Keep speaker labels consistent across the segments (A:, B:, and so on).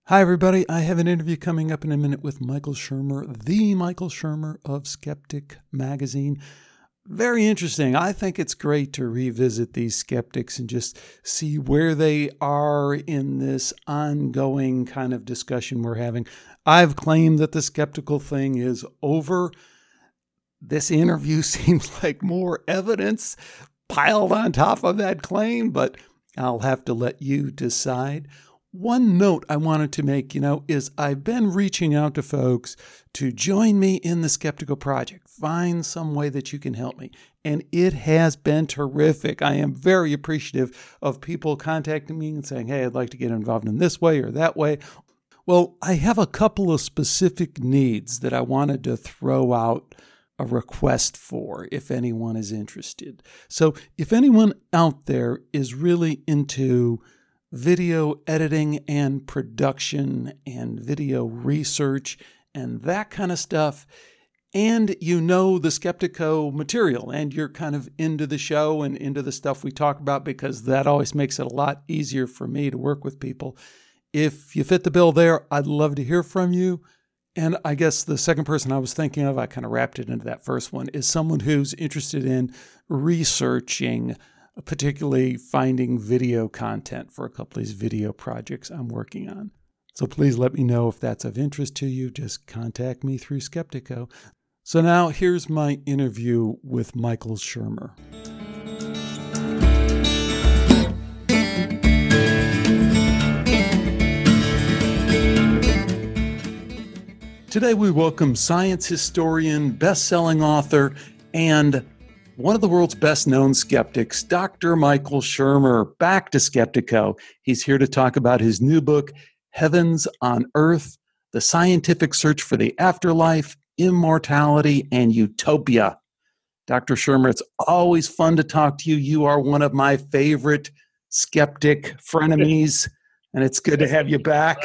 A: Hi, everybody. I have an interview coming up in a minute with Michael Shermer, the Michael Shermer of Skeptic Magazine. Very interesting. I think it's great to revisit these skeptics and just see where they are in this ongoing kind of discussion we're having. I've claimed that the skeptical thing is over. This interview seems like more evidence piled on top of that claim, but I'll have to let you decide. One note I wanted to make, is I've been reaching out to folks to join me in the Skeptical Project. Find some way that you can help me. And it has been terrific. I am very appreciative of people contacting me and saying, hey, I'd like to get involved in this way or that way. Well, I have a couple of specific needs that I wanted to throw out a request for if anyone is interested. So if anyone out there is really into video editing and production and video research and that kind of stuff, and you know the Skeptico material and you're kind of into the show and into the stuff we talk about, because that always makes it a lot easier for me to work with people. If you fit the bill there, I'd love to hear from you. And I guess the second person I was thinking of, I kind of wrapped it into that first one, is someone who's interested in researching, particularly finding video content for a couple of these video projects I'm working on. So please let me know if that's of interest to you. Just contact me through Skeptico. So now here's my interview with Michael Shermer. Today we welcome science historian, best-selling author, and one of the world's best-known skeptics, Dr. Michael Shermer, back to Skeptico. He's here to talk about his new book, Heavens on Earth, The Scientific Search for the Afterlife, Immortality, and Utopia. Dr. Shermer, it's always fun to talk to you. You are one of my favorite skeptic frenemies, and it's good to have you back.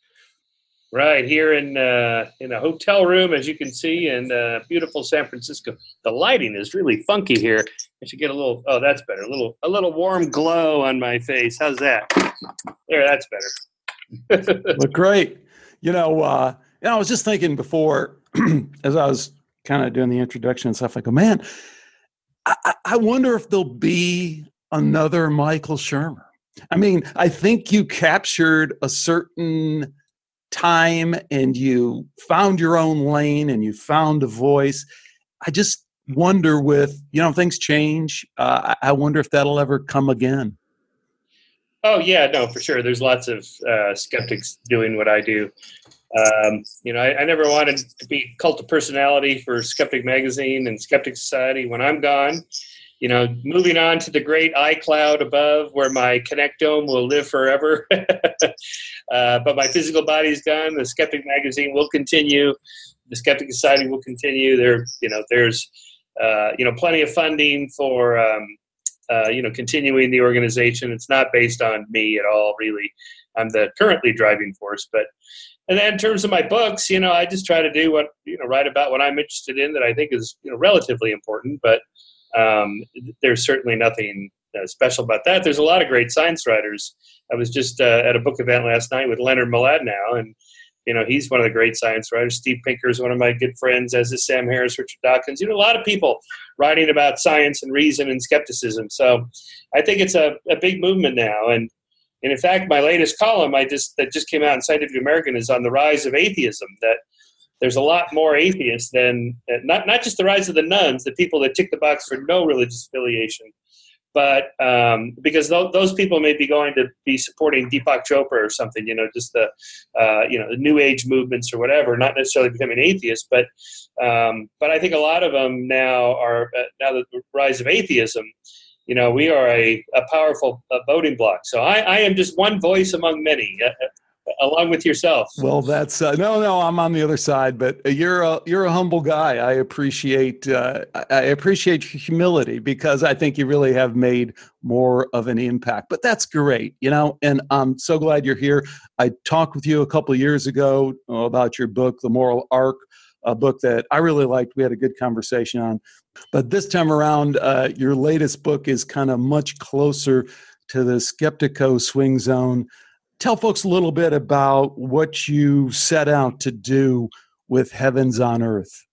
B: Right here in a hotel room, as you can see, in beautiful San Francisco. The lighting is really funky here. I should get a little. Oh, that's better. A little warm glow on my face. How's that? There, that's better.
A: Look great. I was just thinking before, as I was kind of doing the introduction and stuff, I go, man, I wonder if there'll be another Michael Shermer. I mean, I think you captured a certain time and you found your own lane and you found a voice. I just wonder things change. I wonder if that'll ever come again.
B: Oh, yeah, no, for sure. There's lots of skeptics doing what I do. I never wanted to be cult of personality for Skeptic Magazine and Skeptic Society. When I'm gone, moving on to the great iCloud above where my Connectome will live forever. But my physical body's gone. The Skeptic Magazine will continue. The Skeptic Society will continue. There's plenty of funding for, continuing the organization. It's not based on me at all, really. I'm the currently driving force. And then in terms of my books, I just try to do write about what I'm interested in that I think is, relatively important. But there's certainly nothing special about that. There's a lot of great science writers. I was just at a book event last night with Leonard Mlodinow, and he's one of the great science writers. Steve Pinker is one of my good friends, as is Sam Harris, Richard Dawkins. A lot of people writing about science and reason and skepticism. So I think it's a big movement now. And in fact, my latest column that just came out in Scientific American is on the rise of atheism. That there's a lot more atheists than not just the rise of the nuns, the people that tick the box for no religious affiliation, but because those people may be going to be supporting Deepak Chopra or something, just the New Age movements or whatever, not necessarily becoming atheists, but I think a lot of them now are now the rise of atheism. We are a powerful voting bloc. So I am just one voice among many. Along with yourself.
A: Well, that's no. I'm on the other side, but you're a humble guy. I appreciate humility, because I think you really have made more of an impact. But that's great, And I'm so glad you're here. I talked with you a couple of years ago about your book, The Moral Arc, a book that I really liked. We had a good conversation on. But this time around, your latest book is kind of much closer to the Skeptico swing zone. tell folks a little bit about what you set out to do with Heavens on Earth.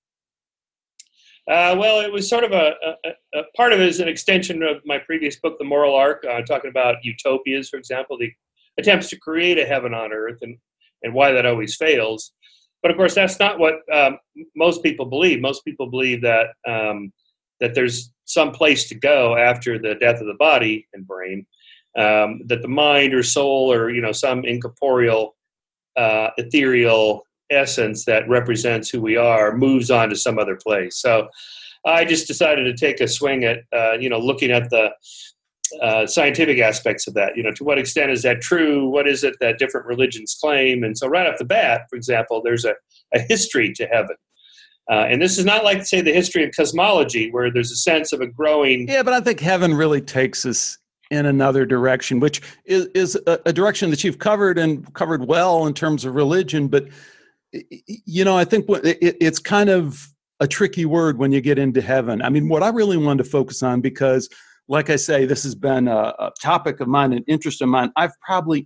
B: Well, it was sort of a part of it is an extension of my previous book, The Moral Arc, talking about utopias, for example, the attempts to create a heaven on earth and why that always fails. But of course, that's not what most people believe. Most people believe that that there's some place to go after the death of the body and brain, that the mind or soul or some incorporeal, ethereal essence that represents who we are moves on to some other place. So I just decided to take a swing at looking at the scientific aspects of that. To what extent is that true? What is it that different religions claim? And so right off the bat, for example, there's a history to heaven. And this is not like, say, the history of cosmology, where there's a sense of a growing...
A: Yeah, but I think heaven really takes us in another direction, which is a direction that you've covered and covered well in terms of religion. But, I think it's kind of a tricky word when you get into heaven. I mean, what I really wanted to focus on, because like I say, this has been a topic of mine, an interest of mine. I've probably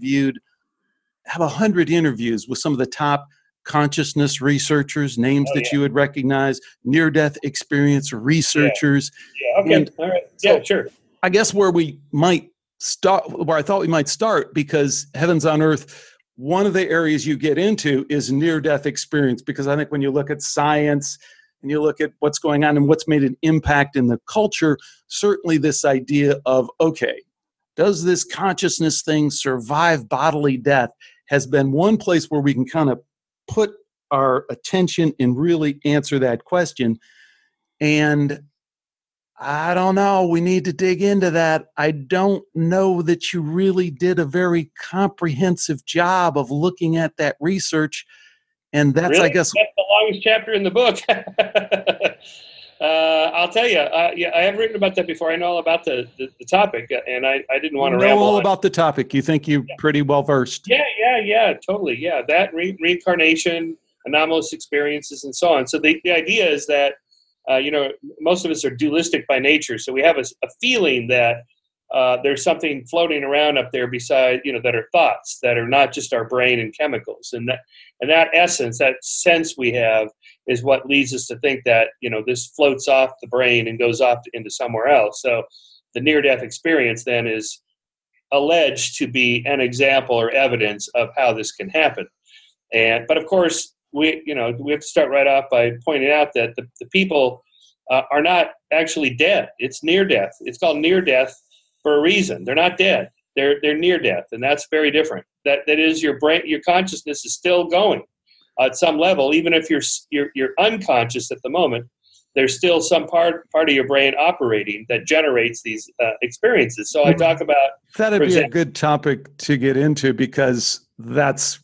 A: have 100 interviews with some of the top consciousness researchers, names that you would recognize, near-death experience researchers.
B: Yeah. Okay. And all right. Yeah, sure.
A: I guess where we might start, where I thought we might start, because Heavens on Earth, one of the areas you get into is near-death experience, because I think when you look at science and you look at what's going on and what's made an impact in the culture, certainly this idea of, okay, does this consciousness thing survive bodily death has been one place where we can kind of put our attention and really answer that question. And I don't know, we need to dig into that. I don't know that you really did a very comprehensive job of looking at that research. And that's,
B: really?
A: I guess...
B: That's the longest chapter in the book. I'll tell you, I have written about that before. I know all about the topic, and I didn't want to ramble.
A: Know all about the topic. You think you're pretty well versed.
B: Yeah, totally. Yeah, that reincarnation, anomalous experiences, and so on. So the idea is that, most of us are dualistic by nature. So we have a feeling that there's something floating around up there beside, that are thoughts that are not just our brain and chemicals. And that essence, that sense we have, is what leads us to think that, this floats off the brain and goes off into somewhere else. So the near-death experience then is alleged to be an example or evidence of how this can happen. But of course, we have to start right off by pointing out that the people are not actually dead. It's near death. It's called near death for a reason. They're not dead. They're near death, and that's very different. That is, your brain, your consciousness is still going at some level, even if you're unconscious at the moment. There's still some part of your brain operating that generates these experiences. So I talk about
A: that'd be a good topic to get into, because that's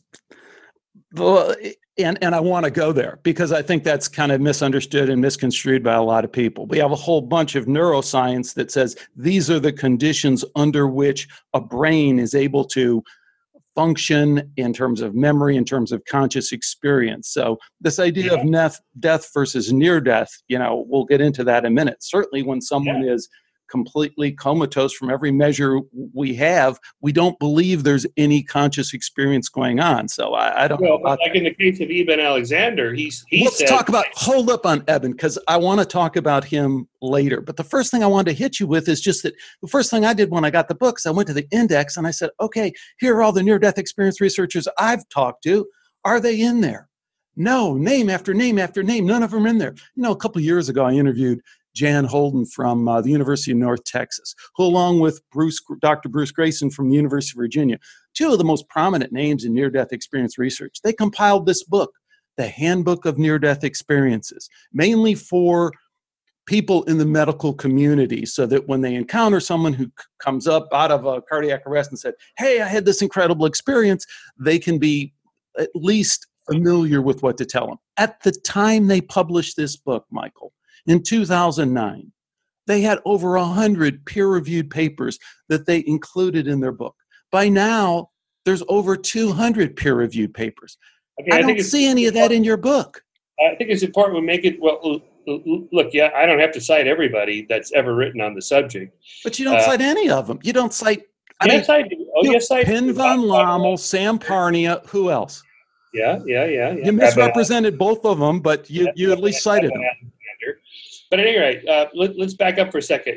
A: and I want to go there, because I think that's kind of misunderstood and misconstrued by a lot of people. We have a whole bunch of neuroscience that says these are the conditions under which a brain is able to function in terms of memory, in terms of conscious experience. So this idea of death versus near death, we'll get into that in a minute. Certainly when someone is completely comatose from every measure we have, we don't believe there's any conscious experience going on. So I don't know about
B: like that. In the case of Eben Alexander,
A: let's talk about, hold up on Eben, because I want to talk about him later. But the first thing I wanted to hit you with is just that the first thing I did when I got the books, I went to the index and I said, okay, here are all the near-death experience researchers I've talked to. Are they in there? No, name after name after name, none of them are in there. A couple of years ago, I interviewed Jan Holden from the University of North Texas, who, along with Dr. Bruce Grayson from the University of Virginia, two of the most prominent names in near-death experience research, they compiled this book, The Handbook of Near-Death Experiences, mainly for people in the medical community, so that when they encounter someone who comes up out of a cardiac arrest and said, hey, I had this incredible experience, they can be at least familiar with what to tell them. At the time they published this book, Michael, in 2009, they had over 100 peer-reviewed papers that they included in their book. By now, there's over 200 peer-reviewed papers. Okay, I don't see any of that in your book.
B: I think it's important we make it, well, look, I don't have to cite everybody that's ever written on the subject.
A: But you don't cite any of them. You don't cite
B: Yes, I do. Oh, yes, I do.
A: Pin von Lommel, Sam Parnia, who else?
B: Yeah.
A: You misrepresented both of them, but you at least cited them.
B: But at any rate, let's back up for a second.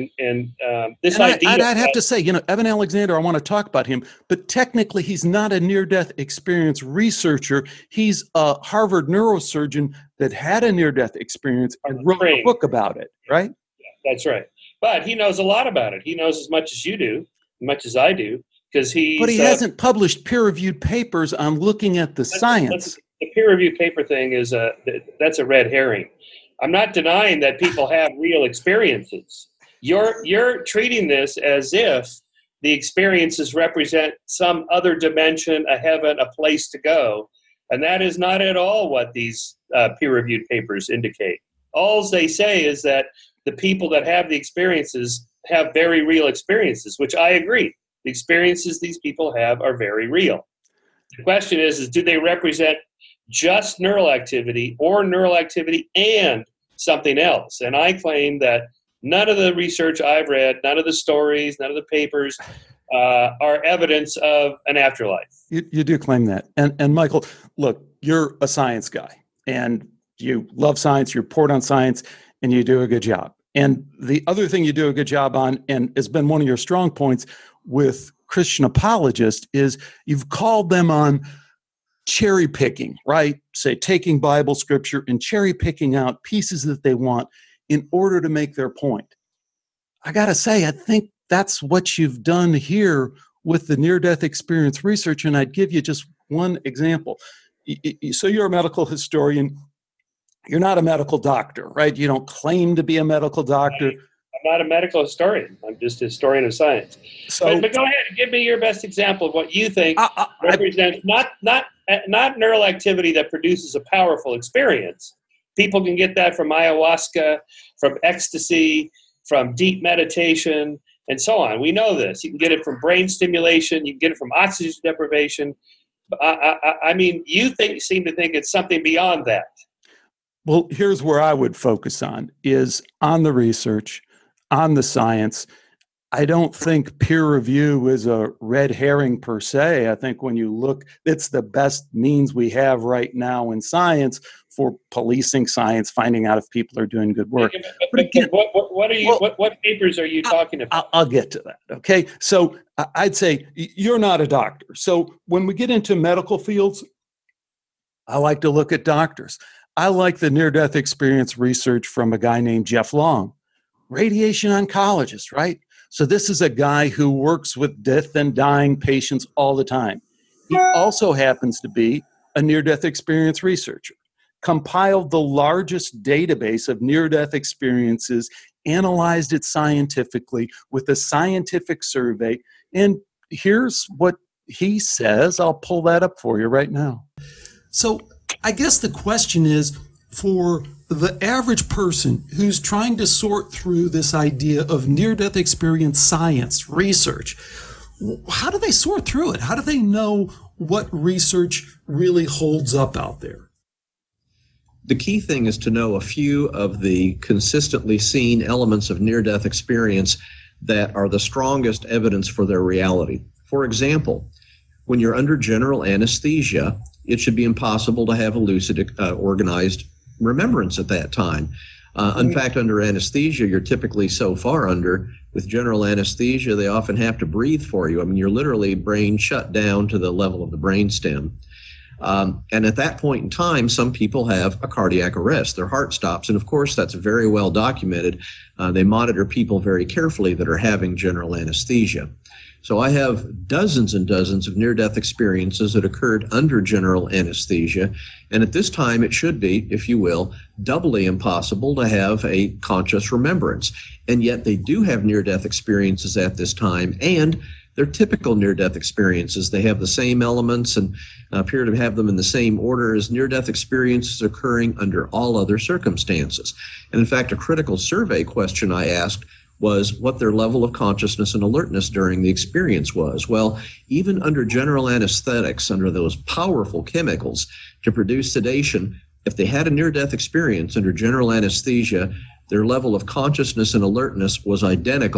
B: This idea.
A: I'd have to say, Evan Alexander, I want to talk about him, but technically he's not a near-death experience researcher. He's a Harvard neurosurgeon that had a near-death experience and wrote a book about it, right?
B: Yeah, that's right. But he knows a lot about it. He knows as much as you do, as much as I do, because But
A: he hasn't published peer-reviewed papers on looking at the science.
B: The peer-reviewed paper thing is that's a red herring. I'm not denying that people have real experiences. You're treating this as if the experiences represent some other dimension, a heaven, a place to go. And that is not at all what these peer-reviewed papers indicate. All they say is that the people that have the experiences have very real experiences, which I agree. The experiences these people have are very real. The question is do they represent just neural activity or neural activity and something else? And I claim that none of the research I've read, none of the stories, none of the papers are evidence of an afterlife.
A: You do claim that. And Michael, look, you're a science guy and you love science, you report on science, and you do a good job. And the other thing you do a good job on, and has been one of your strong points with Christian apologists, is you've called them on cherry picking, right? Say taking Bible scripture and cherry picking out pieces that they want in order to make their point. I got to say, I think that's what you've done here with the near-death experience research. And I'd give you just one example. So you're a medical historian. You're not a medical doctor, right? You don't claim to be a medical doctor.
B: I'm not a medical historian. I'm just a historian of science. But go ahead and give me your best example of what you think represents not neural activity that produces a powerful experience. People can get that from ayahuasca, from ecstasy, from deep meditation, and so on. We know this. You can get it from brain stimulation. You can get it from oxygen deprivation. I mean, you seem to think it's something beyond that.
A: Well, here's where I would focus on, is on the research, on the science. I don't think peer review is a red herring per se. I think when you look, it's the best means we have right now in science for policing science, finding out if people are doing good work.
B: But again, what papers are you talking about?
A: I'll get to that. Okay. So I'd say you're not a doctor. So when we get into medical fields, I like to look at doctors. I like the near-death experience research from a guy named Jeff Long, radiation oncologist, right? So this is a guy who works with death and dying patients all the time. He also happens to be a near-death experience researcher, compiled the largest database of near-death experiences, analyzed it scientifically with a scientific survey, and here's what he says. I'll pull that up for you right now. So I guess the question is, for the average person who's trying to sort through this idea of near-death experience science, research, how do they sort through it? How do they know what research really holds up out there?
C: The key thing is to know a few of the consistently seen elements of near-death experience that are the strongest evidence for their reality. For example, when you're under general anesthesia, it should be impossible to have a lucid, organized remembrance at that time. In fact, under anesthesia, you're typically so far under. With general anesthesia, they often have to breathe for you. I mean, you're literally brain shut down to the level of the brainstem. And at that point in time, some people have a cardiac arrest. Their heart stops. And of course, that's very well documented. They monitor people very carefully that are having general anesthesia. So I have dozens and dozens of near-death experiences that occurred under general anesthesia. And at this time, it should be, if you will, doubly impossible to have a conscious remembrance. And yet they do have near-death experiences at this time, and they're typical near-death experiences. They have the same elements and appear to have them in the same order as near-death experiences occurring under all other circumstances. And in fact, a critical survey question I asked was what their level of consciousness and alertness during the experience was. Well, even under general anesthetics, under those powerful chemicals to produce sedation, if they had a near-death experience under general anesthesia, their level of consciousness and alertness was identical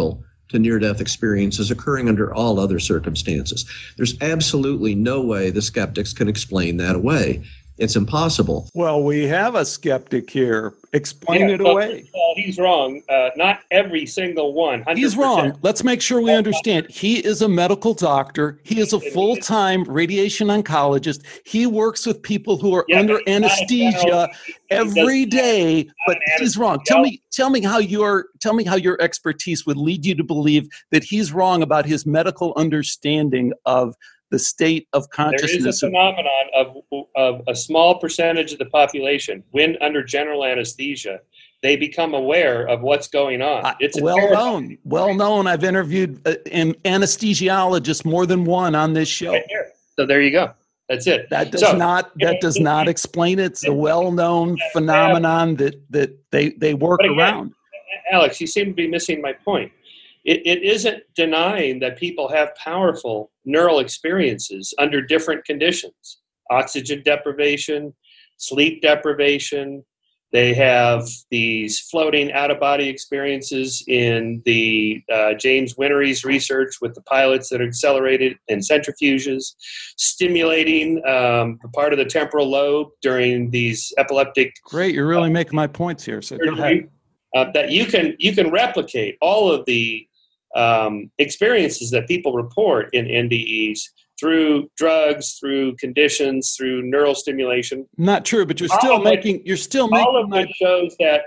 C: to near-death experiences occurring under all other circumstances. There's absolutely no way the skeptics can explain that away. It's impossible.
A: Well, we have a skeptic here. Explain it away.
B: He's wrong. Not every single one. 100%.
A: He's wrong. Let's make sure we understand. He is a medical doctor. He is a full-time radiation oncologist. He works with people who are under anesthesia every day. But he's wrong. Tell me how your expertise would lead you to believe that he's wrong about his medical understanding of the state of consciousness.
B: There is a phenomenon of a small percentage of the population, when under general anesthesia, they become aware of what's going on. It's
A: well known. I've interviewed an anesthesiologist, more than one, on this show.
B: Right here. So there you go. That's it.
A: That does not explain it. It's a well-known phenomenon that they work around.
B: Alex, you seem to be missing my point. It isn't denying that people have powerful neural experiences under different conditions. Oxygen deprivation, sleep deprivation. They have these floating out-of-body experiences in the James Winnery's research with the pilots that are accelerated in centrifuges, stimulating the part of the temporal lobe during these epileptic.
A: Great, you're really making my points here. So go ahead.
B: That you can replicate all of the experiences that people report in NDEs through drugs, through conditions, through neural stimulation.
A: Not true, but you're still making.
B: All of it shows that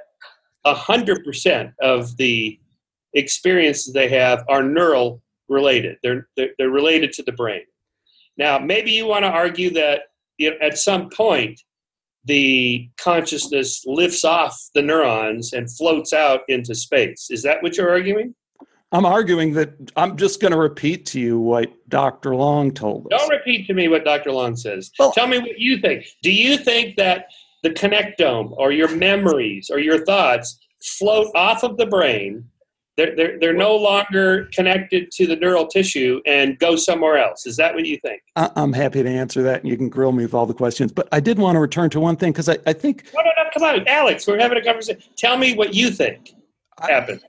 B: 100% of the experiences they have are neural related. They're related to the brain. Now, maybe you want to argue that at some point the consciousness lifts off the neurons and floats out into space. Is that what you're arguing?
A: I'm arguing that I'm just going to repeat to you what Dr. Long told us.
B: Don't repeat to me what Dr. Long says. Well, tell me what you think. Do you think that the connectome or your memories or your thoughts float off of the brain? They're no longer connected to the neural tissue and go somewhere else. Is that what you think?
A: I'm happy to answer that, and you can grill me with all the questions. But I did want to return to one thing because I think...
B: No, come on, Alex. We're having a conversation. Tell me what you think happened.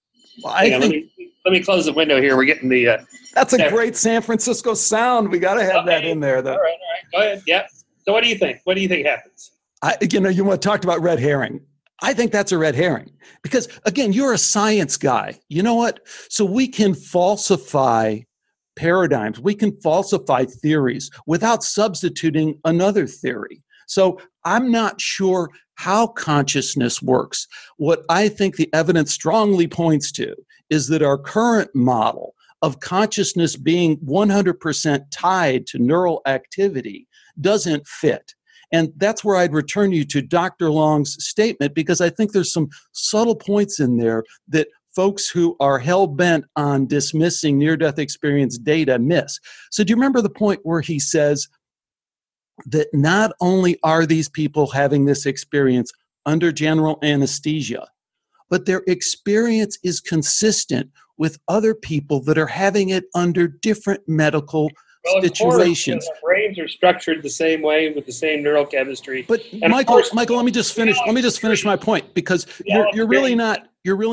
B: Let me close the window here. We're getting the...
A: That's a great San Francisco sound. We got to have that in there, though.
B: All right. Go ahead. Yeah. So what do you think? What do you think happens?
A: You want to talk about red herring. I think that's a red herring because, again, you're a science guy. You know what? So we can falsify paradigms. We can falsify theories without substituting another theory. So I'm not sure how consciousness works. What I think the evidence strongly points to is that our current model of consciousness being 100% tied to neural activity doesn't fit. And that's where I'd return you to Dr. Long's statement, because I think there's some subtle points in there that folks who are hell-bent on dismissing near-death experience data miss. So do you remember the point where he says that not only are these people having this experience under general anesthesia, but their experience is consistent with other people that are having it under different medical situations.
B: Of course, brains are structured the same way with the same neurochemistry.
A: But Michael, let me just finish my point, because you're really not.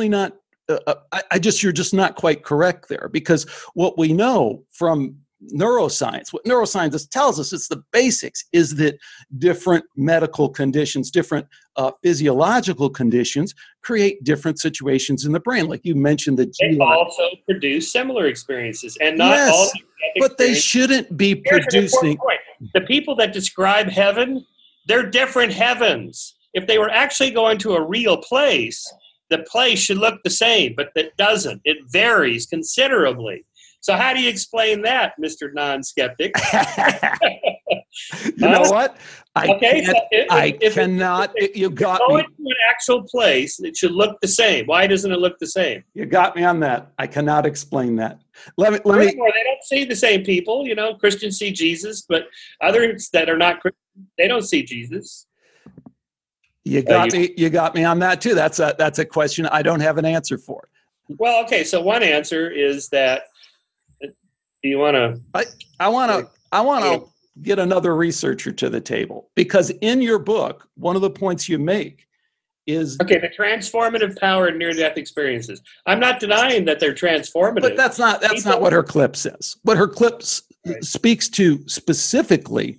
A: You're just not quite correct there, because what we know from neuroscience, what neuroscience tells us, it's the basics, is that different medical conditions, different physiological conditions create different situations in the brain. Like you mentioned, they
B: also produce similar experiences, and not all.
A: But they shouldn't be producing.
B: The people that describe heaven, they're different heavens. If they were actually going to a real place, the place should look the same, but it doesn't. It varies considerably. So how do you explain that, Mr. Non-Skeptic?
A: You know what? I cannot. You got me.
B: Going to an actual place, it should look the same. Why doesn't it look the same?
A: You got me on that. I cannot explain that. Let me.
B: They don't see the same people. You know, Christians see Jesus, but others that are not Christians, they don't see Jesus.
A: You got me. You got me on that too. That's a question I don't have an answer for.
B: Well, okay. So one answer is that. Do you want to?
A: I want to get another researcher to the table, because in your book, one of the points you make is...
B: Okay, the transformative power in near-death experiences. I'm not denying that they're transformative.
A: But that's not what her clip says. What her clip speaks to specifically,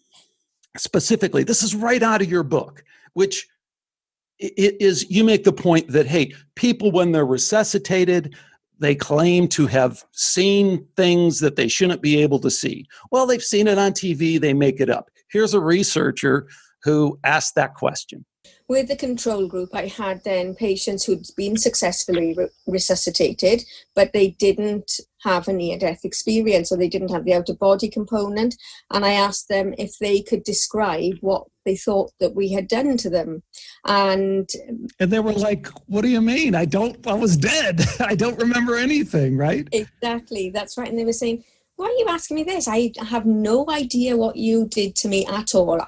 A: this is right out of your book, which it is, you make the point that, hey, people, when they're resuscitated, they claim to have seen things that they shouldn't be able to see. Well, they've seen it on TV, they make it up. Here's a researcher who asked that question.
D: With the control group, I had then patients who'd been successfully resuscitated, but they didn't have a near-death experience, or they didn't have the out-of-body component. And I asked them if they could describe what they thought that we had done to them. And
A: they were like, what do you mean? I was dead. I don't remember anything, right?
D: Exactly, that's right. And they were saying, why are you asking me this? I have no idea what you did to me at all.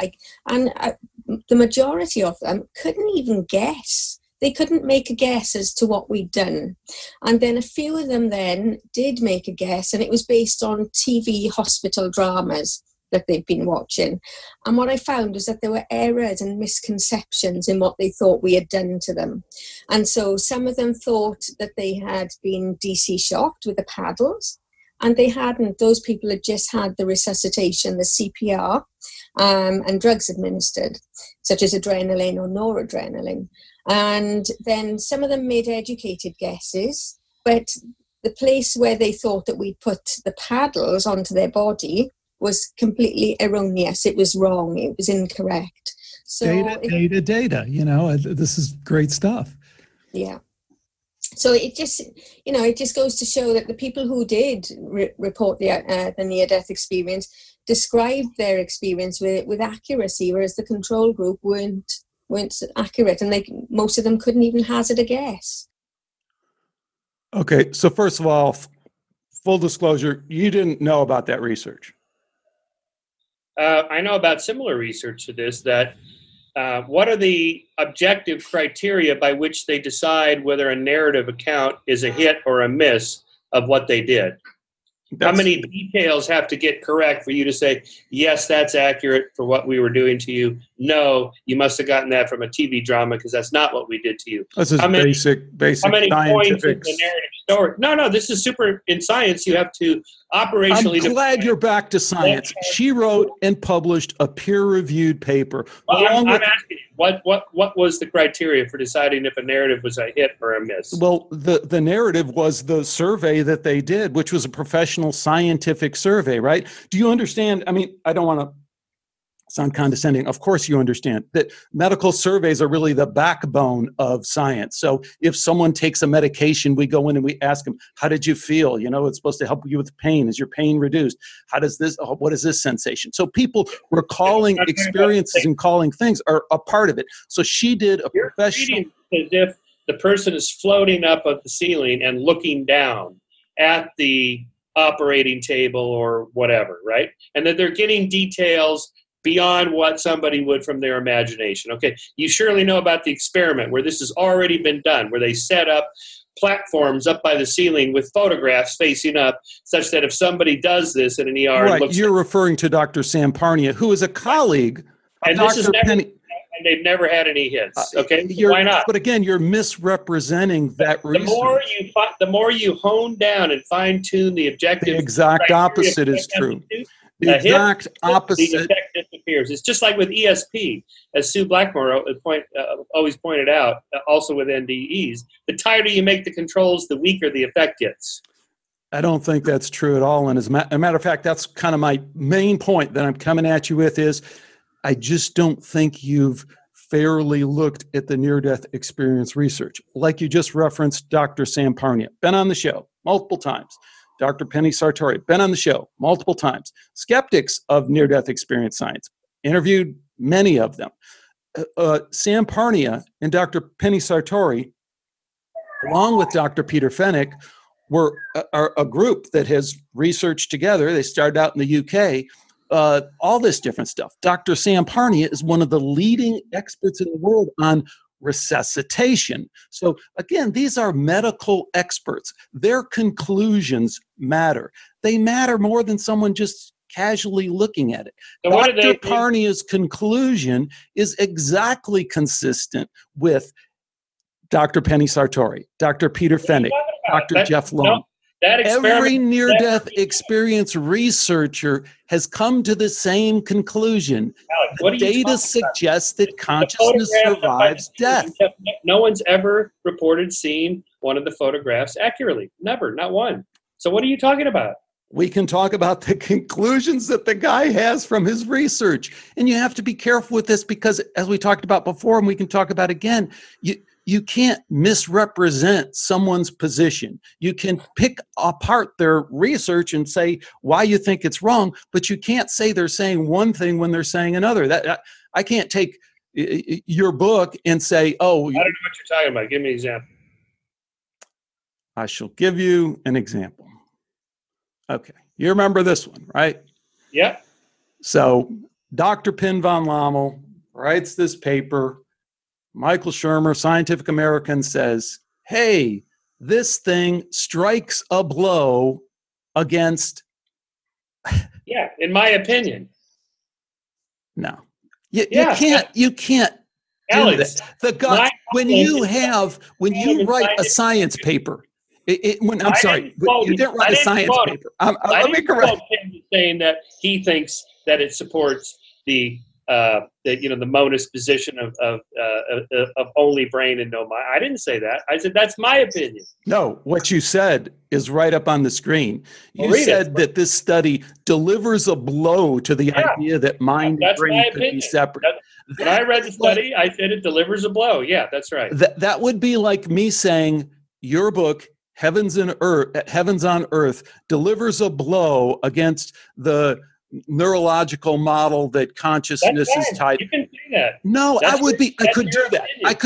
D: The majority of them couldn't even guess. They couldn't make a guess as to what we'd done. And then a few of them then did make a guess, and it was based on TV hospital dramas that they'd been watching. And what I found was that there were errors and misconceptions in what they thought we had done to them. And so some of them thought that they had been DC shocked with the paddles, and they hadn't. Those people had just had the resuscitation, the CPR, and drugs administered, such as adrenaline or noradrenaline. And then some of them made educated guesses, but the place where they thought that we'd put the paddles onto their body was completely erroneous. It was wrong. It was incorrect. So
A: data. This is great stuff.
D: Yeah. So it just goes to show that the people who did report the near-death experience described their experience with accuracy, whereas the control group weren't accurate, and most of them couldn't even hazard a guess.
A: Okay, so first of all, full disclosure, you didn't know about that research.
B: I know about similar research to this, that what are the objective criteria by which they decide whether a narrative account is a hit or a miss of what they did? How many details have to get correct for you to say, yes, that's accurate for what we were doing to you? No, you must have gotten that from a TV drama because that's not what we did to you.
A: This is basic
B: how many points in
A: scientific
B: the narrative story? No, this is super. In science, you have to operationally...
A: I'm glad you're back to science. She wrote and published a peer-reviewed paper.
B: Well, I'm asking you, what was the criteria for deciding if a narrative was a hit or a miss?
A: Well, the narrative was the survey that they did, which was a professional scientific survey, right? Do you understand? I mean, I don't want to sound condescending. Of course you understand that medical surveys are really the backbone of science. So if someone takes a medication, we go in and we ask them, how did you feel? It's supposed to help you with pain. Is your pain reduced? What is this sensation? So people recalling experiences and calling things are a part of it. So she did a professional...
B: As if the person is floating up at the ceiling and looking down at the operating table or whatever, right? And that they're getting details beyond what somebody would from their imagination. Okay, you surely know about the experiment where this has already been done, where they set up platforms up by the ceiling with photographs facing up, such that if somebody does this in an ER...
A: Right, you're referring to Dr. Sam Parnia, who is a colleague of Dr. Penny...
B: And they've never had any hits, okay? Why not?
A: But again, you're misrepresenting that research.
B: The more you hone down and fine-tune the objective...
A: The exact opposite is true. The exact opposite.
B: The effect disappears. It's just like with ESP, as Sue Blackmore always pointed out, also with NDEs. The tighter you make the controls, the weaker the effect gets.
A: I don't think that's true at all. And as a matter of fact, that's kind of my main point that I'm coming at you with is I just don't think you've fairly looked at the near-death experience research. Like you just referenced Dr. Sam Parnia, been on the show multiple times. Dr. Penny Sartori, been on the show multiple times. Skeptics of near-death experience science, interviewed many of them. Sam Parnia and Dr. Penny Sartori, along with Dr. Peter Fenwick, were a group that has researched together. They started out in the UK, all this different stuff. Dr. Sam Parnia is one of the leading experts in the world on resuscitation. So again, these are medical experts. Their conclusions matter. They matter more than someone just casually looking at it.
B: So what did
A: Dr.
B: they
A: Parnia's conclusion is exactly consistent with Dr. Penny Sartori, Dr. Peter Fenwick, Dr. Jeff Long.
B: No, that
A: Every
B: experiment,
A: near-death experience researcher has come to the same conclusion.
B: Alex, what are
A: The
B: you
A: data
B: talking about?
A: suggests that
B: The
A: consciousness
B: photographs up by the
A: survives death.
B: ceiling, no one's ever reported seeing one of the photographs accurately. Never, not one. So what are you talking about?
A: We can talk about the conclusions that the guy has from his research. And you have to be careful with this because, as we talked about before, and we can talk about again, you can't misrepresent someone's position. You can pick apart their research and say why you think it's wrong, but you can't say they're saying one thing when they're saying another. I can't take your book and say, oh,
B: I don't know what you're talking about. Give me an example.
A: I shall give you an example. Okay. You remember this one, right?
B: Yeah.
A: So Dr. Pin von Lommel writes this paper. Michael Shermer, Scientific American, says, hey, this thing strikes a blow against.
B: Yeah, in my opinion.
A: No. You can't do
B: Alex,
A: that. The guy, when you write a science paper, you didn't write a science paper. Let me correct.
B: Him saying that he thinks that it supports the monist position of only brain and no mind. I didn't say that. I said that's my opinion.
A: No, what you said is right up on the screen. You said that this study delivers a blow to the idea that mind and brain could be separate.
B: When I read the study, I said it delivers a blow. Yeah, that's right.
A: That would be like me saying your book, Heavens on Earth, delivers a blow against the neurological model that consciousness is tied.
B: You can say that.
A: No, I could do that.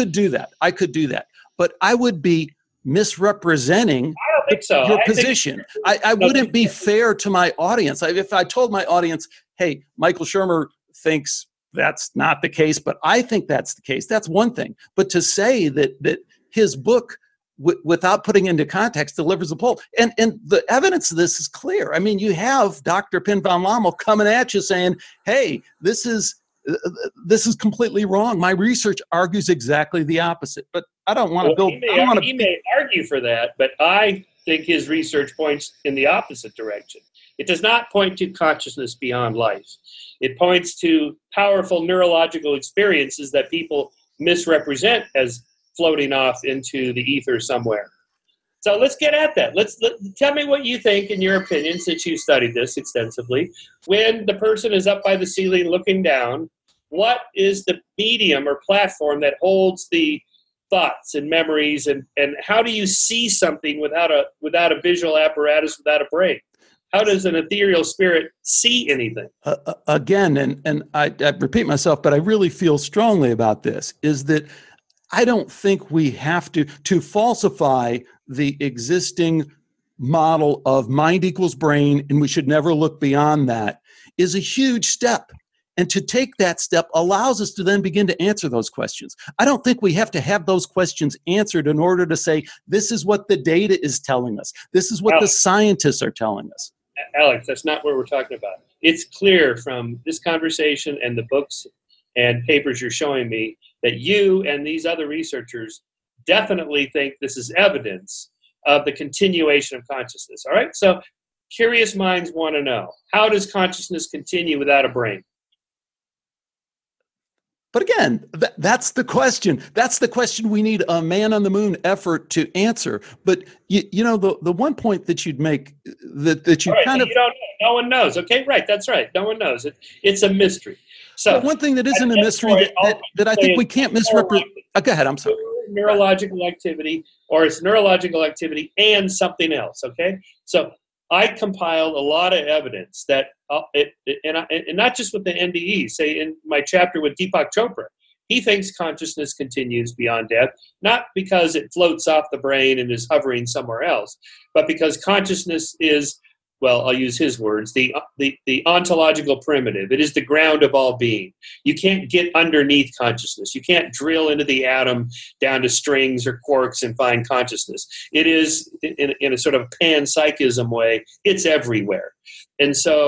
A: I could do that. But I would be misrepresenting your position. I wouldn't be fair to my audience. If I told my audience, hey, Michael Shermer thinks that's not the case, but I think that's the case, that's one thing. But to say that his book, without putting into context, delivers a blow. And the evidence of this is clear. I mean, you have Dr. Pin von Lommel coming at you saying, hey, this is completely wrong. My research argues exactly the opposite. But I don't want to go.
B: He may argue for that, but I think his research points in the opposite direction. It does not point to consciousness beyond life. It points to powerful neurological experiences that people misrepresent as floating off into the ether somewhere. So let's get at that. Tell me what you think, in your opinion, since you studied this extensively. When the person is up by the ceiling looking down, what is the medium or platform that holds the thoughts and memories, and how do you see something without a visual apparatus, without a brain? How does an ethereal spirit see anything?
A: Again, and I repeat myself, but I really feel strongly about this, is that I don't think we have to falsify the existing model of mind equals brain, and we should never look beyond that, is a huge step. And to take that step allows us to then begin to answer those questions. I don't think we have to have those questions answered in order to say, this is what the data is telling us. This is what the scientists are telling us.
B: Alex, that's not what we're talking about. It's clear from this conversation and the books and papers you're showing me that you and these other researchers definitely think this is evidence of the continuation of consciousness. All right? So curious minds want to know, how does consciousness continue without a brain?
A: But again, that's the question. That's the question we need a man on the moon effort to answer. But you know, the one point that you'd make that you kind of,
B: you don't know. No one knows. Okay, right. That's right. No one knows. It's a mystery. So
A: one thing that isn't a mystery that I think we can't misrepresent. Go ahead. I'm sorry.
B: Neurological activity, or it's neurological activity and something else. Okay, so I compiled a lot of evidence that, and not just with the NDE, say in my chapter with Deepak Chopra, he thinks consciousness continues beyond death, not because it floats off the brain and is hovering somewhere else, but because consciousness is, well, I'll use his words, the ontological primitive. It is the ground of all being. You can't get underneath consciousness. You can't drill into the atom down to strings or quarks and find consciousness. It is, in a sort of panpsychism way, it's everywhere. And so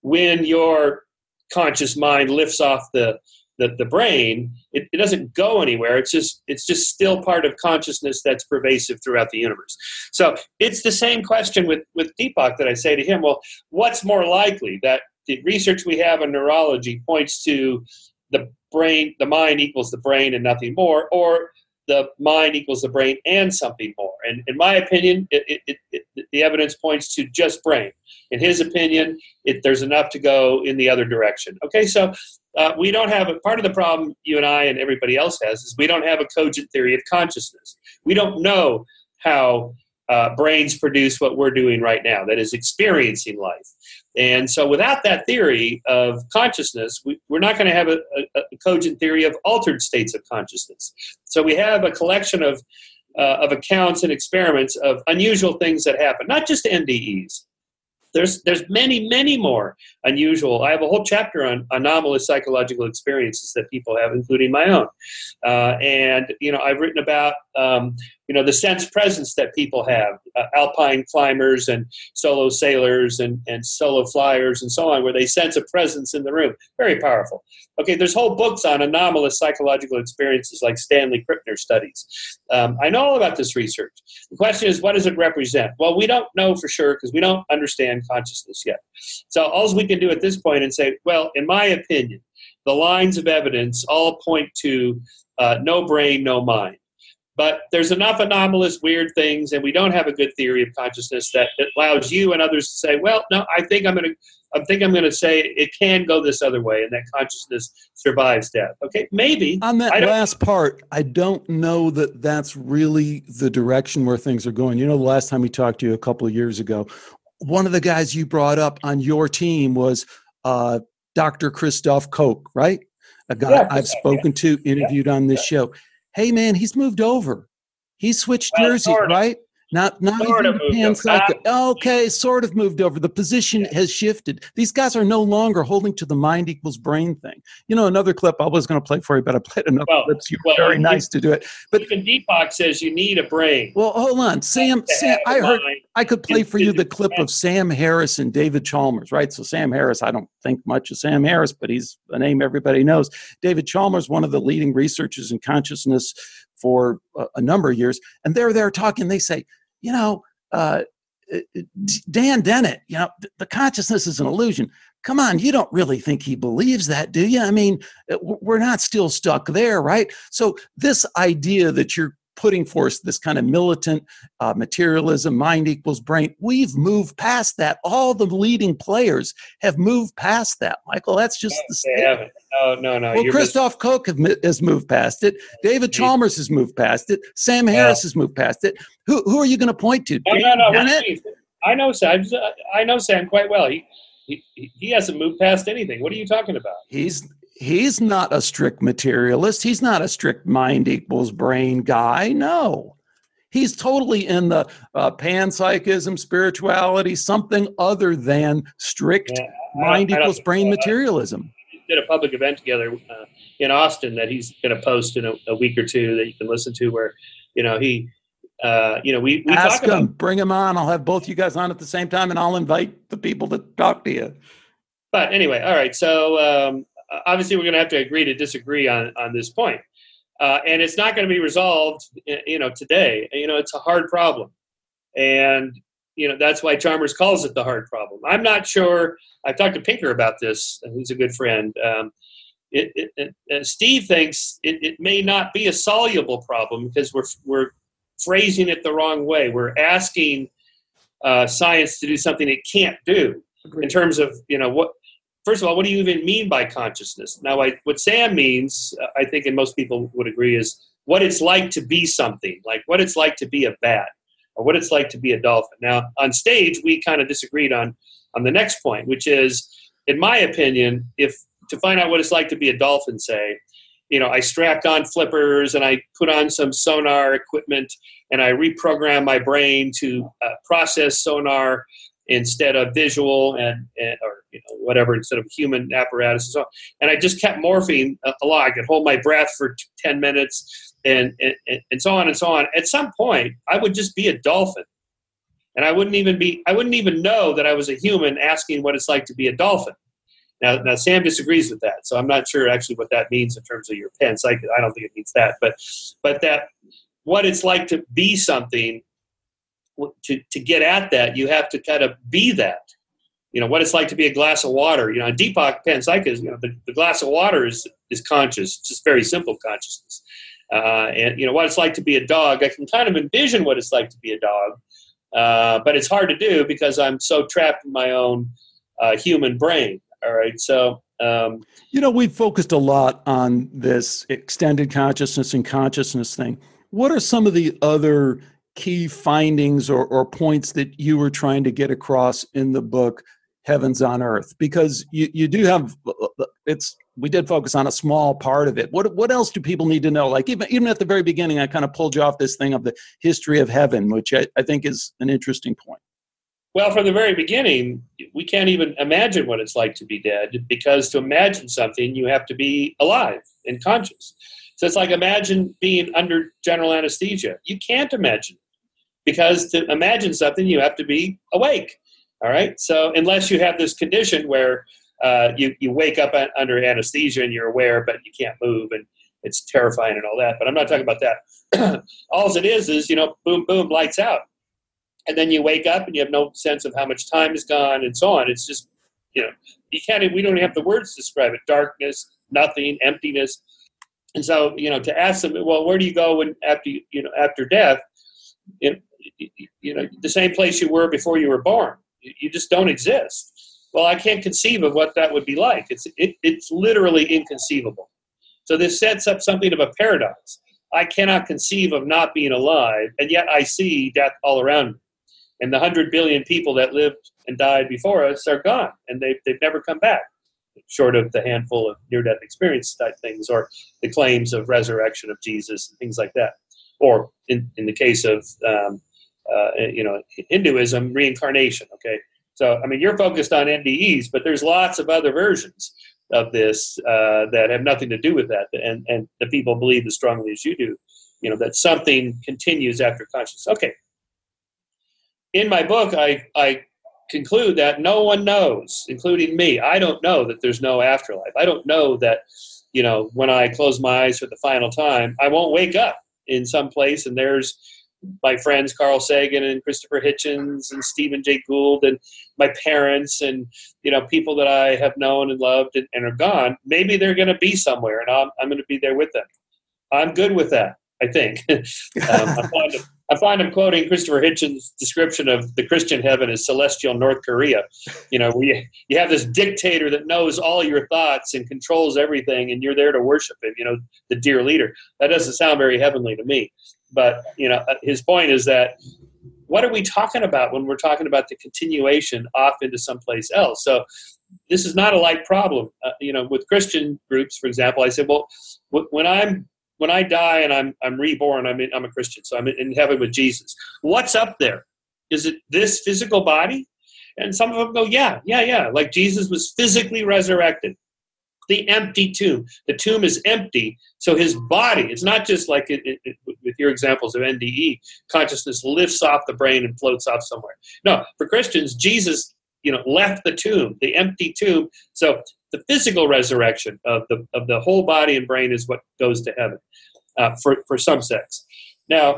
B: when your conscious mind lifts off the brain, it doesn't go anywhere. It's just still part of consciousness that's pervasive throughout the universe. So it's the same question with Deepak that I say to him, well, what's more likely, that the research we have in neurology points to the mind equals the brain and nothing more, or the mind equals the brain and something more? And in my opinion, the evidence points to just brain. In his opinion, there's enough to go in the other direction. Okay, so we don't have part of the problem you and I and everybody else has is we don't have a cogent theory of consciousness. We don't know how brains produce what we're doing right now, that is experiencing life. And so without that theory of consciousness, we're not going to have a cogent theory of altered states of consciousness. So we have a collection of accounts and experiments of unusual things that happen, not just NDEs. There's many, many more unusual. I have a whole chapter on anomalous psychological experiences that people have, including my own. And, I've written about, the sense presence that people have, alpine climbers and solo sailors and solo flyers and so on, where they sense a presence in the room. Very powerful. Okay, there's whole books on anomalous psychological experiences like Stanley Krippner studies. I know all about this research. The question is, what does it represent? Well, we don't know for sure because we don't understand consciousness yet. So all we can do at this point and say, well, in my opinion, the lines of evidence all point to no brain, no mind. But there's enough anomalous, weird things, and we don't have a good theory of consciousness that allows you and others to say, well, no, I think I'm going to say it can go this other way, and that consciousness survives death. Okay, maybe.
A: On that last part, I don't know that that's really the direction where things are going. The last time we talked to you a couple of years ago, one of the guys you brought up on your team was Dr. Christoph Koch, right? A guy I've spoken to, interviewed on this show. Hey, man, he's moved over. He switched jerseys, right? Not even panpsycho. Okay, sort of moved over. The position has shifted. These guys are no longer holding to the mind equals brain thing. Another clip I was going to play for you, but I played enough clips. You were very nice to do it. But
B: even Deepak says you need a brain.
A: Well, hold on. Sam, I could play for you the clip of Sam Harris and David Chalmers, right? So Sam Harris, I don't think much of Sam Harris, but he's a name everybody knows. David Chalmers, one of the leading researchers in consciousness for a number of years. And they're there talking. They say, Dan Dennett, the consciousness is an illusion. Come on, you don't really think he believes that, do you? I mean, we're not still stuck there, right? So this idea that you're putting forth, this kind of militant materialism, mind equals brain, we've moved past that. All the leading players have moved past that, Michael. That's just the state.
B: They haven't. No.
A: Well, Christoph Koch has moved past it. David Chalmers has moved past it. Sam Harris has moved past it. Who are you going to point to?
B: No. I know Sam. I know Sam quite well. He hasn't moved past anything. What are you talking about?
A: He's not a strict materialist. He's not a strict mind equals brain guy. No. He's totally in the panpsychism, spirituality, something other than strict mind equals brain materialism.
B: We did a public event together in Austin that he's going to post in a week or two that you can listen to, where we
A: ask him, bring him on. I'll have both you guys on at the same time, and I'll invite the people to talk to you.
B: But anyway, all right. So obviously, we're going to have to agree to disagree on this point. And it's not going to be resolved, today. It's a hard problem. And, that's why Chalmers calls it the hard problem. I'm not sure. I've talked to Pinker about this, who's a good friend. Steve thinks it may not be a soluble problem because we're phrasing it the wrong way. We're asking science to do something it can't do in terms of, first of all, what do you even mean by consciousness? Now, what Sam means, I think, and most people would agree, is what it's like to be something, like what it's like to be a bat or what it's like to be a dolphin. Now, on stage, we kind of disagreed on the next point, which is, in my opinion, if to find out what it's like to be a dolphin, say, I strapped on flippers and I put on some sonar equipment and I reprogrammed my brain to process sonar instead of visual or whatever, instead of human apparatus and so on. And I just kept morphing along. I could hold my breath for 10 minutes and so on and so on. At some point, I would just be a dolphin. And I wouldn't even know that I was a human asking what it's like to be a dolphin. Now Sam disagrees with that, so I'm not sure actually what that means in terms of your panpsychism. I don't think it means that, but that what it's like to be something, to get at that, you have to kind of be that. What it's like to be a glass of water. In Deepak panpsychism, the glass of water is conscious, just very simple consciousness. And what it's like to be a dog, I can kind of envision what it's like to be a dog, but it's hard to do because I'm so trapped in my own human brain. All right, so
A: we've focused a lot on this extended consciousness and consciousness thing. What are some of the other key findings or points that you were trying to get across in the book Heavens on Earth? Because you do have, we did focus on a small part of it. What else do people need to know? Like even at the very beginning, I kind of pulled you off this thing of the history of heaven, which I think is an interesting point.
B: Well, from the very beginning, we can't even imagine what it's like to be dead, because to imagine something, you have to be alive and conscious. So it's like, imagine being under general anesthesia. You can't imagine it, because to imagine something, you have to be awake. All right. So unless you have this condition where you wake up under anesthesia and you're aware, but you can't move, and it's terrifying and all that. But I'm not talking about that. All it is, boom, boom, lights out. And then you wake up and you have no sense of how much time has gone and so on. It's just, we don't even have the words to describe it. Darkness, nothing, emptiness. And so, to ask them, well, where do you go after death? The same place you were before you were born. You just don't exist. Well, I can't conceive of what that would be like. It's literally inconceivable. So this sets up something of a paradox. I cannot conceive of not being alive, and yet I see death all around me. And the 100 billion people that lived and died before us are gone, and they've never come back, short of the handful of near-death experience type things, or the claims of resurrection of Jesus and things like that. Or in the case of Hinduism, reincarnation. Okay, so you're focused on NDEs, but there's lots of other versions of this that have nothing to do with that, and the people believe as strongly as you do, that something continues after consciousness. Okay. In my book, I conclude that no one knows, including me. I don't know that there's no afterlife. I don't know that, when I close my eyes for the final time, I won't wake up in some place and there's my friends Carl Sagan and Christopher Hitchens and Stephen Jay Gould and my parents and, people that I have known and loved and are gone. Maybe they're going to be somewhere, and I'm going to be there with them. I'm good with that, I think. I find him quoting Christopher Hitchens' description of the Christian heaven as celestial North Korea. Where you have this dictator that knows all your thoughts and controls everything, and you're there to worship him, the dear leader. That doesn't sound very heavenly to me. But, his point is that what are we talking about when we're talking about the continuation off into someplace else? So this is not a light problem. With Christian groups, for example, I said, well, when I die and I'm reborn, I'm a Christian, so I'm in heaven with Jesus. What's up there? Is it this physical body? And some of them go, yeah. Like Jesus was physically resurrected. The empty tomb. The tomb is empty, so his body, it's not just like with your examples of NDE, consciousness lifts off the brain and floats off somewhere. No, for Christians, Jesus, left the tomb, the empty tomb. So the physical resurrection of the whole body and brain is what goes to heaven for some sects. Now,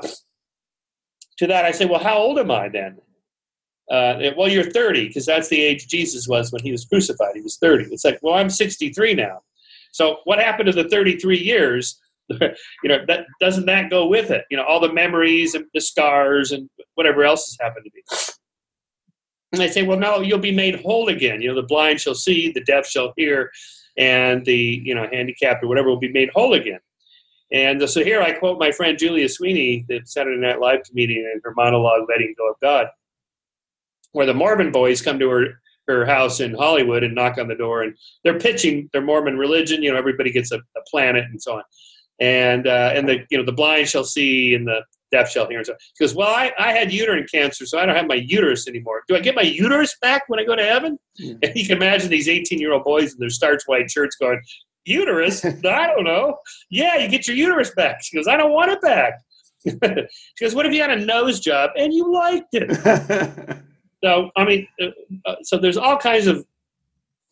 B: to that I say, well, how old am I then? Well, you're 30, because that's the age Jesus was when he was crucified. He was 30. It's like, well, I'm 63 now. So what happened to the 33 years? That doesn't that go with it? All the memories and the scars and whatever else has happened to me. And they say, well, no, you'll be made whole again. The blind shall see, the deaf shall hear, and the handicapped or whatever will be made whole again. And so here I quote my friend Julia Sweeney, the Saturday Night Live comedian, in her monologue, Letting Go of God, where the Mormon boys come to her house in Hollywood and knock on the door, and they're pitching their Mormon religion. Everybody gets a planet and so on. And the blind shall see and the deaf shall hear. And so she goes, well, I had uterine cancer, so I don't have my uterus anymore. Do I get my uterus back when I go to heaven? Mm. And you can imagine these 18-year-old boys in their starch white shirts going, uterus? I don't know. Yeah, you get your uterus back. She goes, I don't want it back. She goes, what if you had a nose job and you liked it? So, so there's all kinds of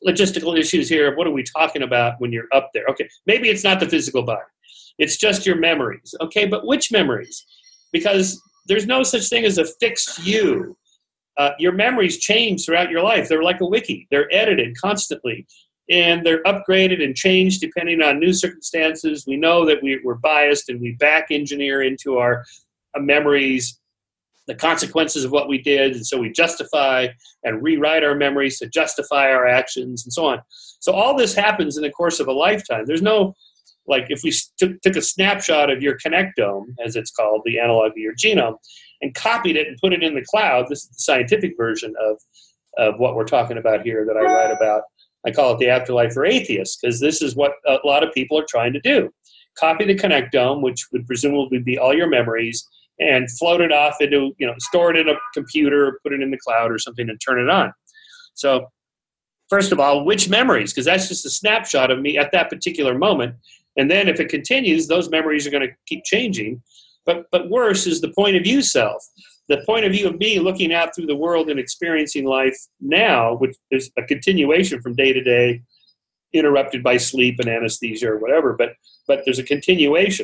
B: logistical issues here. What are we talking about when you're up there? Okay, maybe it's not the physical body. It's just your memories. Okay, but which memories? Because there's no such thing as a fixed you. Your memories change throughout your life. They're like a wiki. They're edited constantly, and they're upgraded and changed depending on new circumstances. We know that we're biased, and we back engineer into our memories the consequences of what we did, and so we justify and rewrite our memories to justify our actions and so on. So all this happens in the course of a lifetime. There's no, like, if we took a snapshot of your connectome, as it's called, the analog of your genome, and copied it and put it in the cloud. This is the scientific version of what we're talking about here that I write about. I call it the afterlife for atheists, because this is what a lot of people are trying to do. Copy the connectome, which would presumably be all your memories, and float it off into, store it in a computer, put it in the cloud or something, and turn it on. So first of all, which memories? Because that's just a snapshot of me at that particular moment. And then if it continues, those memories are going to keep changing. But worse is the point of view self. The point of view of me looking out through the world and experiencing life now, which is a continuation from day to day, interrupted by sleep and anesthesia or whatever. But there's a continuation.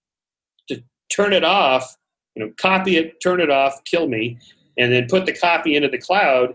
B: To turn it off, copy it, turn it off, kill me, and then put the copy into the cloud,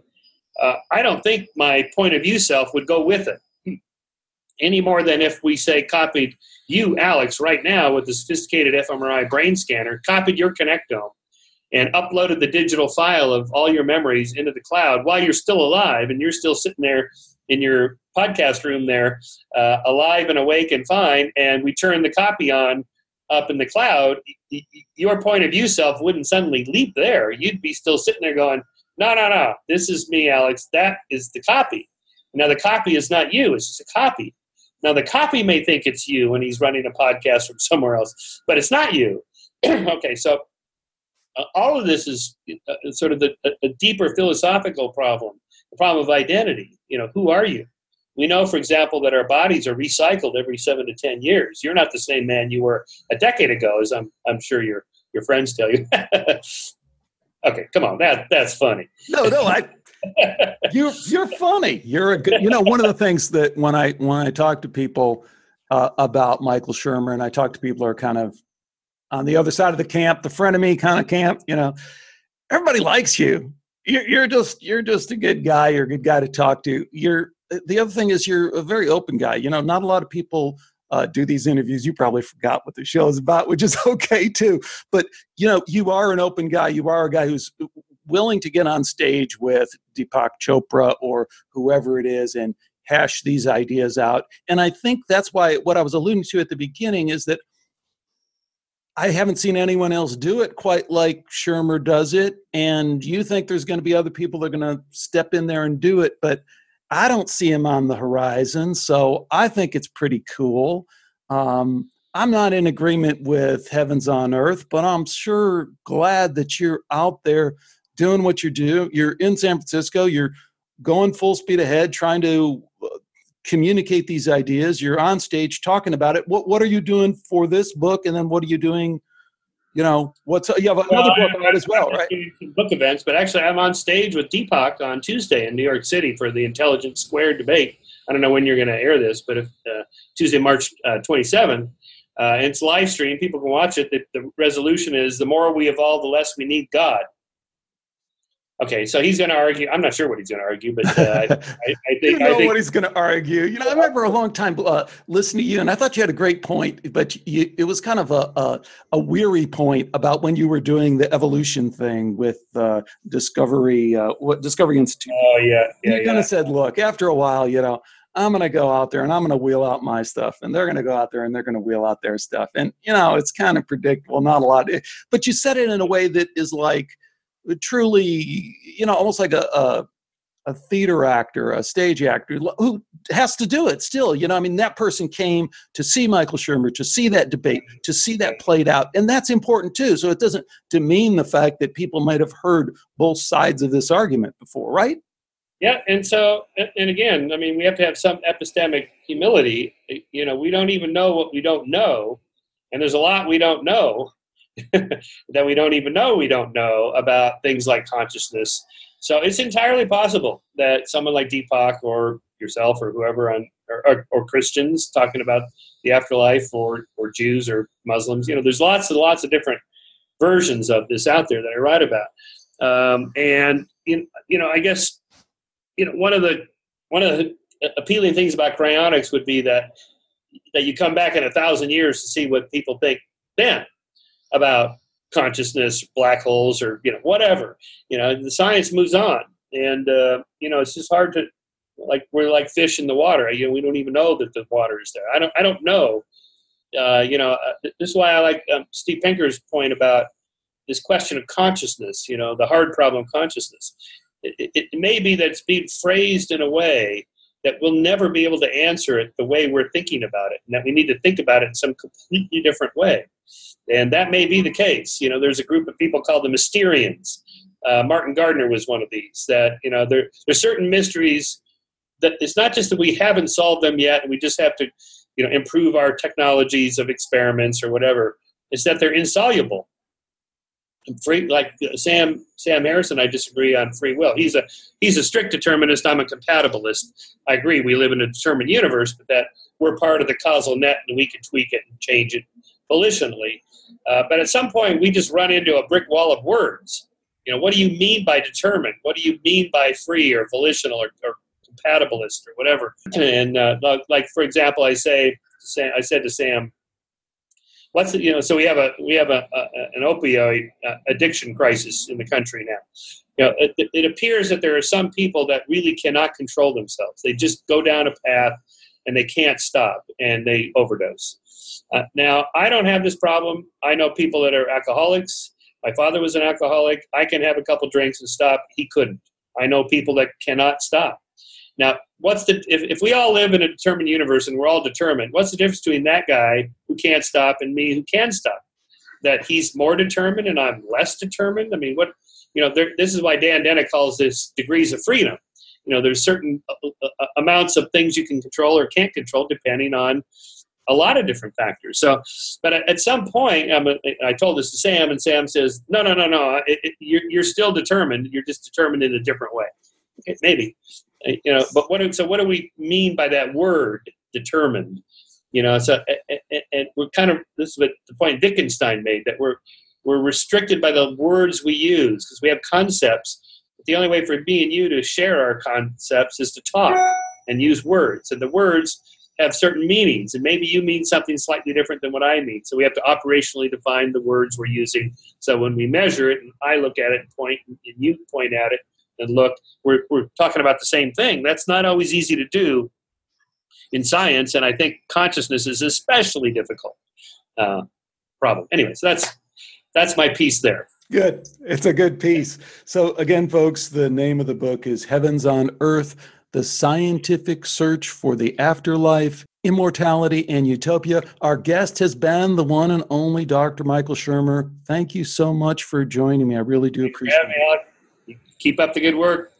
B: I don't think my point of view self would go with it. Any more than if we say copied you, Alex, right now with the sophisticated fMRI brain scanner, copied your connectome and uploaded the digital file of all your memories into the cloud while you're still alive and you're still sitting there in your podcast room there, alive and awake and fine, and we turn the copy on up in the cloud, your point of view self wouldn't suddenly leap there. You'd be still sitting there going, no, this is me, Alex. That is the copy. Now, the copy is not you. It's just a copy. Now, the copy may think it's you when he's running a podcast from somewhere else, but it's not you. Okay, so all of this is sort of a deeper philosophical problem, the problem of identity. Who are you? We know, for example, that our bodies are recycled every 7 to 10 years. You're not the same man you were a decade ago, as I'm sure your friends tell you. Okay, come on, that's funny.
A: No, you're funny. You're a good. One of the things that when I talk to people about Michael Shermer, and I talk to people who are kind of on the other side of the camp, the frenemy kind of camp, everybody likes you. You're just a good guy. You're a good guy to talk to. The other thing is you're a very open guy. Not a lot of people do these interviews. You probably forgot what the show is about, which is okay too. But, you are an open guy. You are a guy who's willing to get on stage with Deepak Chopra or whoever it is and hash these ideas out. And I think that's why what I was alluding to at the beginning is that I haven't seen anyone else do it quite like Shermer does it. And you think there's going to be other people that are going to step in there and do it. But I don't see him on the horizon, so I think it's pretty cool. I'm not in agreement with Heavens on Earth, but I'm sure glad that you're out there doing what you do. You're in San Francisco. You're going full speed ahead, trying to communicate these ideas. You're on stage talking about it. What are you doing for this book, and then what are you doing? You have another book out as well, right?
B: Book events, but actually I'm on stage with Deepak on Tuesday in New York City for the Intelligence Squared debate. I don't know when you're going to air this, but if Tuesday, March 27th, it's live stream. People can watch it. The resolution is the more we evolve, the less we need God. Okay, so he's going to argue. I'm not sure what he's going to argue, but I think
A: what he's going to argue. I remember a long time listening to you, and I thought you had a great point, but it was kind of a weary point about when you were doing the evolution thing with Discovery Institute.
B: Oh yeah.
A: You kind of said, look, after a while, I'm going to go out there and I'm going to wheel out my stuff, and they're going to go out there and they're going to wheel out their stuff, and it's kind of predictable, not a lot, but you said it in a way that is like. Truly, almost like a theater actor, a stage actor who has to do it still. That person came to see Michael Shermer, to see that debate, to see that played out. And that's important too. So it doesn't demean the fact that people might have heard both sides of this argument before, right?
B: Yeah. And so, and again, we have to have some epistemic humility. We don't even know what we don't know. And there's a lot we don't know. that we don't even know we don't know about things like consciousness So it's entirely possible that someone like Deepak or yourself or whoever or Christians talking about the afterlife or Jews or Muslims, there's lots and lots of different versions of this out there that I write about. I guess, one of the appealing things about cryonics would be that you come back in 1,000 years to see what people think then about consciousness, black holes, or whatever. The science moves on, and it's just hard to, we're like fish in the water. We don't even know that the water is there. I don't know. This is why I like Steve Pinker's point about this question of consciousness. The hard problem of consciousness. It may be that it's being phrased in a way that we'll never be able to answer it the way we're thinking about it, and that we need to think about it in some completely different way. And that may be the case. There's a group of people called the Mysterians. Martin Gardner was one of these. That there's certain mysteries that it's not just that we haven't solved them yet, and we just have to, improve our technologies of experiments or whatever. It's that they're insoluble. Like Sam Harrison, I disagree on free will. He's a strict determinist. I'm a compatibilist. I agree. We live in a determined universe, but that we're part of the causal net, and we can tweak it and change it volitionally. But at some point, we just run into a brick wall of words. What do you mean by determined? What do you mean by free or volitional or compatibilist or whatever? And for example, I said to Sam, so we have an opioid addiction crisis in the country now. It appears that there are some people that really cannot control themselves. They just go down a path and they can't stop, and they overdose. Now, I don't have this problem. I know people that are alcoholics. My father was an alcoholic. I can have a couple drinks and stop. He couldn't. I know people that cannot stop. Now, if we all live in a determined universe and we're all determined, what's the difference between that guy who can't stop and me who can stop? That he's more determined and I'm less determined? I mean, this is why Dan Dennett calls this degrees of freedom. There's certain amounts of things you can control or can't control depending on a lot of different factors. So, but at some point, I told this to Sam, and Sam says, no, you're still determined. You're just determined in a different way. Okay, maybe. But what do we mean by that word determined? So and we're kind of, this is what the point Wittgenstein made, that we're restricted by the words we use because we have concepts. But the only way for me and you to share our concepts is to talk and use words, and the words have certain meanings, and maybe you mean something slightly different than what I mean. So we have to operationally define the words we're using. So when we measure it, and I look at it and point, and you point at it and look, we're talking about the same thing. That's not always easy to do in science, and I think consciousness is especially difficult problem. Anyway, so that's my piece there.
A: Good. It's a good piece. So again, folks, the name of the book is Heavens on Earth: The Scientific Search for the Afterlife, Immortality, and Utopia. Our guest has been the one and only Dr. Michael Shermer. Thank you so much for joining me. I really do appreciate it.
B: Alex. Keep up the good work.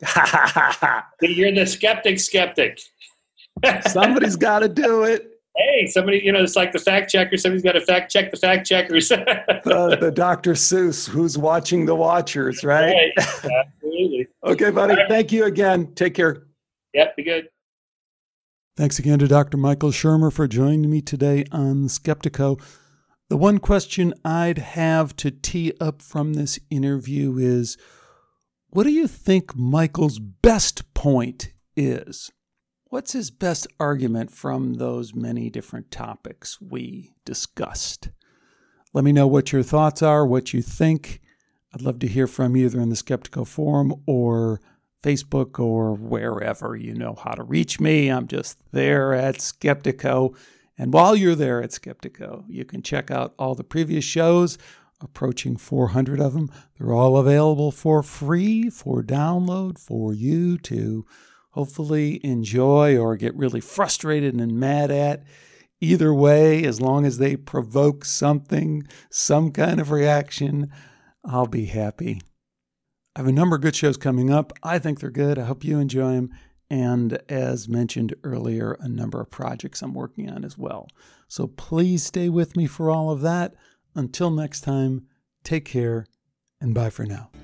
B: You're the skeptic.
A: Somebody's got to do it.
B: Hey, somebody, it's like the fact checker. Somebody's got to fact check the fact checkers.
A: The Dr. Seuss, who's watching the watchers, right?
B: Right. Absolutely.
A: Okay, buddy. Right. Thank you again. Take care.
B: Yep, be good.
A: Thanks again to Dr. Michael Shermer for joining me today on Skeptiko. The one question I'd have to tee up from this interview is, what do you think Michael's best point is? What's his best argument from those many different topics we discussed? Let me know what your thoughts are, what you think. I'd love to hear from you either in the Skeptiko forum or Facebook or wherever. You know how to reach me. I'm just there at Skeptiko. And while you're there at Skeptiko, you can check out all the previous shows, approaching 400 of them. They're all available for free, for download, for you to hopefully enjoy or get really frustrated and mad at. Either way, as long as they provoke something, some kind of reaction, I'll be happy. I have a number of good shows coming up. I think they're good. I hope you enjoy them. And as mentioned earlier, a number of projects I'm working on as well. So please stay with me for all of that. Until next time, take care and bye for now.